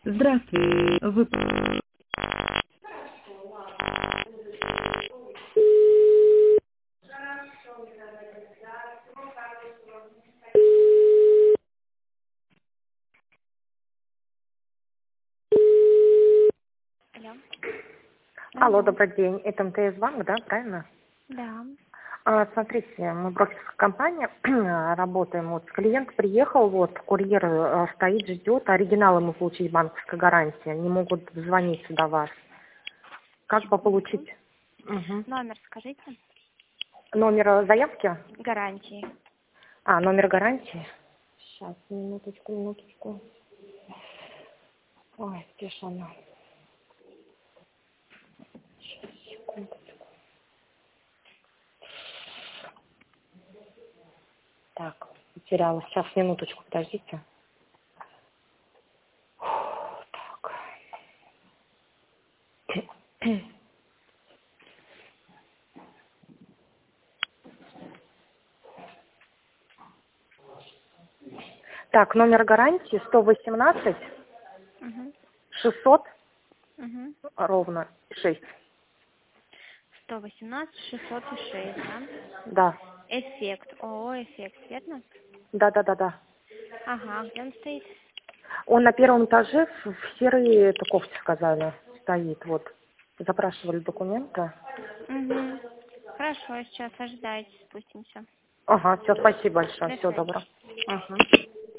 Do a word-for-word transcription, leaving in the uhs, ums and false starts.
Здравствуйте. Вы... Алло. Алло, Алло. добрый день. Это МТС Банк, да, правильно? Да. А, смотрите, мы брокерская компания, работаем. Вот клиент приехал, вот курьер э, стоит, ждет, оригинал ему получить банковская гарантия. Не могут звониться до вас. Как бы Секундочку. получить Мгм. Номер скажите. номер э, заявки? Гарантии. А, номер гарантии? Сейчас, минуточку, минуточку. Ой, спешно. Сейчас, секундочку. Так, потеряла. Сейчас, минуточку, подождите. Так. Так, номер гарантии сто восемнадцать Угу. шестьсот Угу. ровно шесть. сто восемнадцать шестьсот шесть, да? Да, Эффект. ООО «Эффект», верно? да, да, да, да. Ага, где он стоит? Он на первом этаже в, в серой этой кофте, сказали, стоит. Вот. Запрашивали документы. Угу. Хорошо, сейчас ожидайте, спустимся. Ага, все, спасибо большое, До всего связи. доброго. Ага.